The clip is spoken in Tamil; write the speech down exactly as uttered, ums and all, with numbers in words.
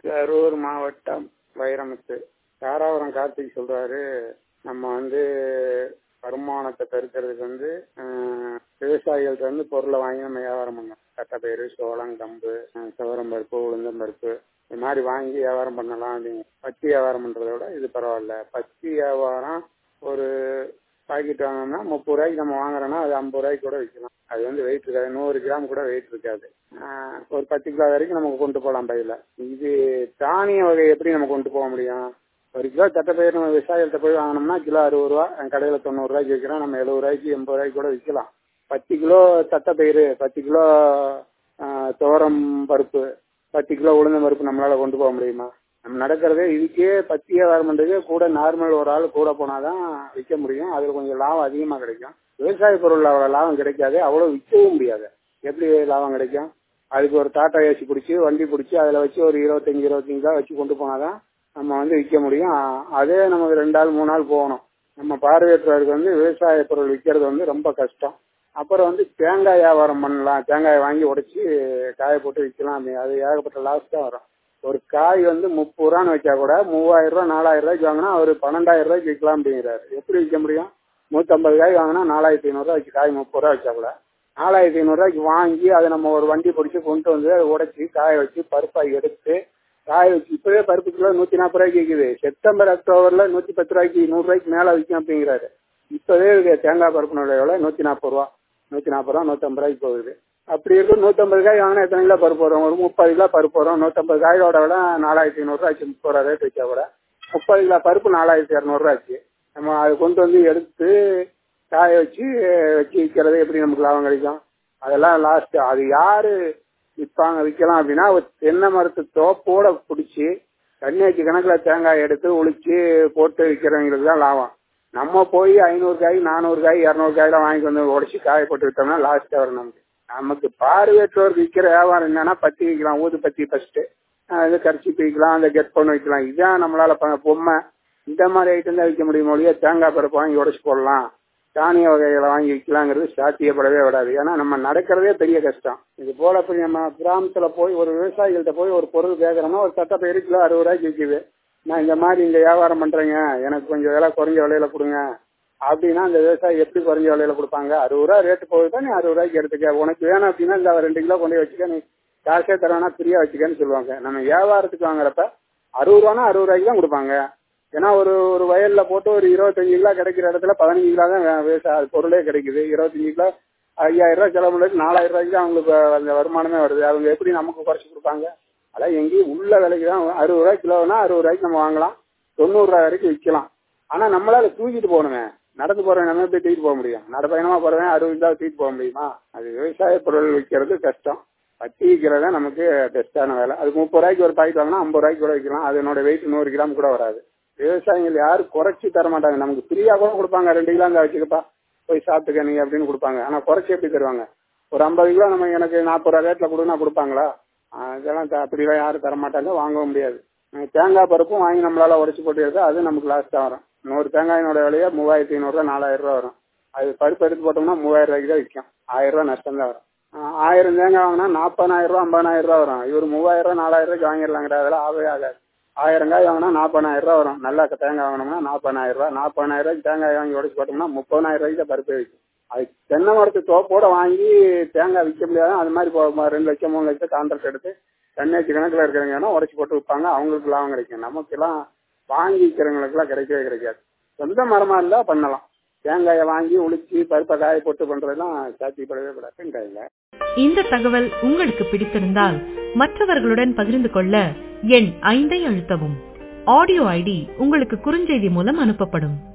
கரூர் மாவட்டம் வைரமுத்து. தாராபுரம் கார்த்திக் சொல்றாரு, நம்ம வந்து வருமானத்தை பெருக்கிறதுக்கு வந்து ஆஹ், விவசாயிகள்ட்ட வந்து பொருளை வாங்கி நம்ம வியாபாரம் பண்ணலாம். தட்டைப்பயிறு, சோளம், கம்பு, ஆஹ், துவரம் பருப்பு, உளுந்தம் பருப்பு இது மாதிரி வாங்கி வியாபாரம் பண்ணலாம் அப்படிங்க. பச்சி வியாபாரம் பண்றதை விட இது பரவாயில்ல. பச்சி வியாபாரம் ஒரு பாக்கெட் வாங்கினோம்னா முப்பது ரூபாய்க்கு நம்ம வாங்குறோம்னா அது ஐம்பது ரூபாய்க்கு கூட விற்கலாம். அது வந்து வெயிட் இருக்காது, நூறு கிராம் கூட வெயிட் இருக்காது. ஆஹ், ஒரு பத்து கிலோ வரைக்கும் நமக்கு கொண்டு போகலாம் பையில. இது தானிய வகை எப்படி நம்ம கொண்டு போக முடியும்? ஒரு கிலோ தட்டைப்பயிர் நம்ம விவசாயிகள்ட்ட போய் வாங்கினோம்னா கிலோ அறுபது ரூபா, கடையில் தொண்ணூறு ரூபாய்க்கு விற்கிறோம். நம்ம எழுபது ரூபாய்க்கு எண்பது ரூபாய்க்கு கூட விற்கலாம். பத்து கிலோ தட்டைப்பயிறு, பத்து கிலோ ஆஹ், துவரம் பருப்பு, பத்து கிலோ உளுந்தம் பருப்பு நம்மளால கொண்டு போக முடியுமா? நம்ம நடக்கிறதே இதுக்கே பத்து வியாபாரம் பண்றதுக்கே கூட நார்மல் ஒரு ஆள் கூட போனாதான் விற்க முடியும். அதுல கொஞ்சம் லாபம் அதிகமா கிடைக்கும். விவசாய பொருள் அவ்வளவு லாபம் கிடைக்காது, அவ்வளவு விற்கவும் முடியாது. எப்படி லாபம் கிடைக்கும்? அதுக்கு ஒரு டாட்டா ஏசி பிடிச்சி வண்டி பிடிச்சி அதில் வச்சு ஒரு இருபத்தஞ்சு இருபத்தஞ்சு ரூபா வச்சு கொண்டு போனாதான் நம்ம வந்து விற்க முடியும். அதே நமக்கு ரெண்டு நாள் மூணு நாள் போகணும். நம்ம பார்வையற்றவருக்கு வந்து விவசாய பொருள் விற்கிறது வந்து ரொம்ப கஷ்டம். அப்புறம் வந்து தேங்காய் வியாபாரம் பண்ணலாம். தேங்காயை வாங்கி உடைச்சி காய போட்டு விற்கலாம். அது ஏகப்பட்ட லாஸ் தான் வரும். ஒரு காய் வந்து முப்பது ரூபான்னு வச்சா கூட மூவாயிரம் ரூபாய் நாலாயிரம் ரூபாய்க்கு வாங்கினா அவர் பன்னெண்டாயிரம் ரூபாய்க்கு விற்கலாம் அப்படிங்கிறாரு. எப்படி விற்க முடியும்? நூற்றம்பது காய் வாங்கினா நாலாயிரத்தி ஐநூறுரூவா வச்சு காய் முப்பது ரூபா வச்சா கூட நாலாயிரத்தி ஐநூறுரூவாய்க்கு வாங்கி அதை நம்ம ஒரு வண்டி பிடிச்சி கொண்டு வந்து அதை உடைச்சி காய வச்சு பருப்பாக எடுத்து காய வச்சு இப்பவே பருப்பு கிலோ நூற்றி நாற்பது ரூபாய்க்கு விற்குது. செப்டம்பர் அக்டோபரில் நூற்றி பத்து ரூபாய்க்கு நூறுரூவாய்க்கு மேலே விற்கும் அப்படிங்கிறாரு. இப்போவே தேங்காய் பருப்பு எவ்வளோ? நூற்றி நாற்பது ரூபா நூற்றி நாற்பது ரூபா நூற்றம்பது ரூபாய்க்கு போகுது. அப்படி இருக்கும் நூற்றம்பது காய் வாங்கினா எத்தனை கிலோ பருப்பு வரும்? ஒரு முப்பது கிலோ பருப்பு வரும். நூற்றம்பது காயோட விட நாலாயிரத்தி ஐநூறுரூவா ஆச்சு. முப்பது ரூபா ரேட் வச்சா கூட முப்பது கிலோ பருப்பு நாலாயிரத்தி இரநூறுவா ஆச்சு. நம்ம அதை கொண்டு வந்து எடுத்து காய வச்சு வச்சு விற்கிறது எப்படி நமக்கு லாபம் கிடைக்கும்? அதெல்லாம் லாஸ்ட். அது யாரு விற்பாங்க விற்கலாம் அப்படின்னா ஒரு தென்னை மரத்து தோப்போட பிடிச்சி தண்ணியாச்சு கணக்கில் தேங்காய் எடுத்து ஒழிச்சு போட்டு விற்கிறவங்களுக்கு தான் லாபம். நம்ம போய் ஐநூறு காய் நானூறு காய் இரநூறு காயெல்லாம் வாங்கிட்டு வந்து உடச்சி காய போட்டு விட்டோம்னா லாஸ்ட்டாக வரும் நமக்கு. நமக்கு பார்வையற்றோருக்கு விற்கிற வியாபாரம் என்னன்னா பத்தி விற்கலாம், ஊது பத்தி ஃபர்ஸ்ட் இது கரிச்சி விற்கலாம், அந்த கெட் பண்ண வைக்கலாம். இதுதான் நம்மளால பொம்மை இந்த மாதிரி ஐட்டம் தான் விற்க முடியும். மொழியா தேங்காய் பருப்பு வாங்கி உடச்சி போடலாம், தானிய வகைகளை வாங்கி விற்கலாங்கிறது சாத்தியப்படவே விடாது. ஏன்னா நம்ம நடக்கிறதே பெரிய கஷ்டம். இது போல போய் நம்ம கிராமத்துல போய் ஒரு விவசாயிகள்கிட்ட போய் ஒரு பொருள் கேட்கறோம்னா ஒரு தட்டைப்பயிறு கிலோ அறுபது ரூபாய்க்கு விற்குது. நான் இந்த மாதிரி இங்க வியாபாரம் பண்றேங்க, எனக்கு கொஞ்சம் விலை குறைஞ்ச விலையில கொடுங்க அப்படின்னா அந்த விவசாயி எப்படி குறைஞ்ச விலையில கொடுப்பாங்க? அறுபது ரூபா ரேட்டு போகுதுதான், நீ அறுபது ரூபாய்க்கு எடுத்துக்க. உனக்கு வேணும் அப்படின்னா இந்த ரெண்டு கிலோ கொண்டு வச்சுக்க, நீ காசே தரவேனா ஃப்ரீயா வச்சுக்கன்னு சொல்லுவாங்க. நம்ம வியாபாரத்துக்கு வாங்குறப்ப அறுபது ரூபானா அறுபது ரூபாய்க்கு தான் கொடுப்பாங்க. ஏன்னா ஒரு ஒரு வயல்ல போட்டு ஒரு இருபத்தஞ்சு கிலோ கிடைக்கிற இடத்துல பதினஞ்சு கிலோ தான் விவசாய பொருளே கிடைக்குது. இருபத்தஞ்சு கிலோ ஐயாயிரம் ரூபாய் செலவு பண்ணுறது நாலாயிரம் ரூபாய்க்கு தான் அவங்களுக்கு அந்த வருமானமே வருது. அவங்க எப்படி நமக்கு குறைச்சி கொடுப்பாங்க? அதான் எங்கேயும் உள்ள விலைக்கு தான். அறுபது ரூபாய் கிலோனா அறுபது ரூபாய்க்கு நம்ம வாங்கலாம், தொண்ணூறு ரூபாய் வரைக்கும் விற்கலாம். ஆனா நம்மளால தூக்கிட்டு போகணுமே, நடந்து போறவன் நம்ம போய் தூக்கிட்டு போக முடியும்? நடப்பயணமா போறவன் அறுபது கிலோ தூக்கிட்டு போக முடியுமா? அது விவசாய பொருள் விற்கிறது கஷ்டம். பத்தி விற்கிறதா நமக்கு பெஸ்டான வேலை. அதுக்கு முப்பது ரூபாய்க்கு ஒரு பாக்கெட் வாங்கினா ஐம்பது ரூபாய்க்கு கூட விற்கலாம். அதனோட வெயிட் நூறு கிராம் கூட வராது. விவசாயிகள் யாரும் குறைச்சி தர மாட்டாங்க. நமக்கு ஃப்ரீயா கூட கொடுப்பாங்க. ரெண்டு கிலோ அங்கே வச்சுக்கப்பா போய் சாப்பிட்டுக்க நீ அப்படின்னு கொடுப்பாங்க. ஆனா குறைச்சி எப்படி தருவாங்க? ஒரு ஐம்பது கிலோ நம்ம எனக்கு நாற்பது ரூபா ரேட்ல கொடுனா கொடுப்பாங்களா? இதெல்லாம் அப்படிலாம் யாரும் தர மாட்டாங்க, வாங்கவும் முடியாது. தேங்காய் பருப்பும் வாங்கி நம்மளால உடச்சி போட்டு எடுத்தா அது நமக்கு லாஸ்டா வரும். நூறு தேங்காயினோட விலையா மூவாயிரத்தி ஐநூறுரூவா நாலாயிரம் ரூபா வரும். அது பருப்பு எடுத்து போட்டோம்னா மூவாயிரம் ரூபாய்க்கு தான் விற்கும். ஆயிரம் ரூபாய் நஷ்டம் தான் வரும். ஆயிரம் தேங்காய் வாங்கினா நாற்பதாயிரம் ரூபா ஐம்பதாயிரம் ரூபா வரும். இவர் மூவாயிரம் ரூபா நாலாயிரம் ரூபாய்க்கு வாங்கிடலாங்கிற அதெல்லாம் ஆகவே ஆகாது. ஆயிரம் காய் வாங்கினா நாற்பதாயிரம் ரூபா வரும். நல்லா தேங்காய் வாங்கினோம்னா நாற்பதாயிரம் ரூபா நாற்பதாயிரம் ரூபாய்க்கு தேங்காய் வாங்கி உடச்சி போட்டோம்னா முப்பதாயிரம் ரூபாய்க்கு தான் பருப்பே விற்கும். அது தென்னை மரத்து தோப்போட வாங்கி தேங்காய் விற்க முடியாது. அது மாதிரி ரெண்டு லட்சம் மூணு லட்சம் கான்ட்ராக்ட் எடுத்து தண்ணியாச்சு கணக்கில் இருக்கிறவங்கன்னா உடச்சி போட்டு விற்பாங்க. அவங்களுக்கு லாபம் கிடைக்கும். நமக்கெல்லாம் வாங்கி விற்கிறவங்களுக்குலாம் கிடைக்கவே கிடைக்காது. சொந்த மரமா இருந்தா பண்ணலாம். தேங்காயை வாங்கி உளிச்சி பருப்பை காய போட்டு பண்றதெல்லாம் சாத்தியப்படவே கூடாது. இந்த தகவல் உங்களுக்கு பிடித்திருந்தால் மற்றவர்களுடன் பகிர்ந்து கொள்ள எண் ஐந்தை அழுத்தவும். ஆடியோ ஐடி உங்களுக்கு குறுஞ்செய்தி மூலம் அனுப்பப்படும்.